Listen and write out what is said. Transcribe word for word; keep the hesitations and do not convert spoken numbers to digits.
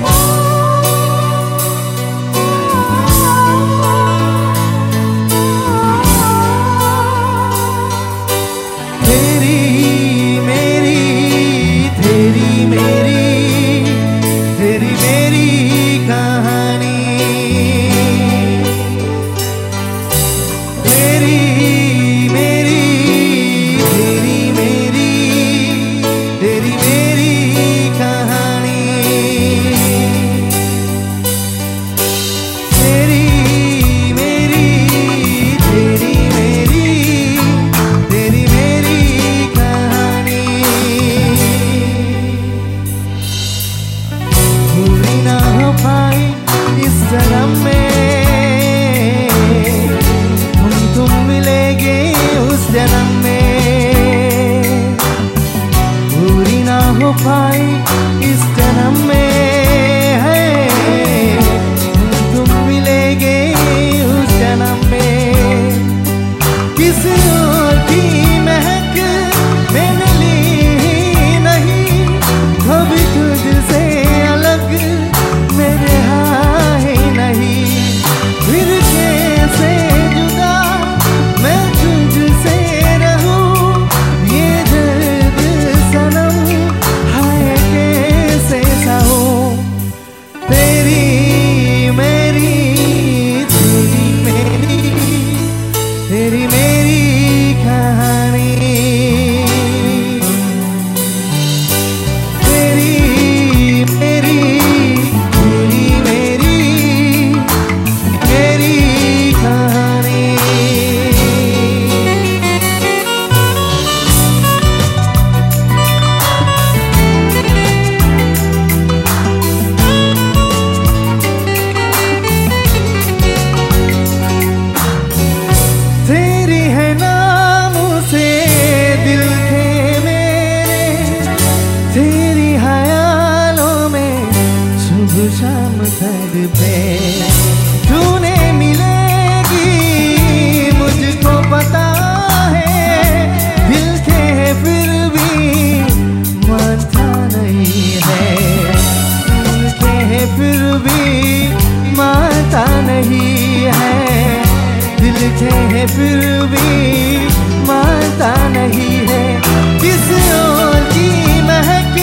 जन्म में हम तुम मिलेंगे उस जन्म में, पूरी ना हो पाई इस जन्म में है, हम तुम मिलेंगे उस जन्म में। किसी और की महक मैंने ली ही नहीं, कभी तुझसे अलग मेरे हाँ ही नहीं, फिर कैसे जुदा मैं तुझसे रहूं, ये दर्द सनम हाय कैसे सहूं। तेरी मेरी तेरी मेरी तेरी मेरी कहानी, तेरी मेरी तेरी मेरी मेरी कहानी। तेरी है नाम से दिल थे मेरे, तेरी ख्यालों में सुबह शाम तड़पे, तूने मिलेगी मुझको पता है, दिल के फिर भी मानता नहीं है, दिल के फिर भी मानता नहीं है, दिल के फिर भी मानता नहीं है। किसी और की महक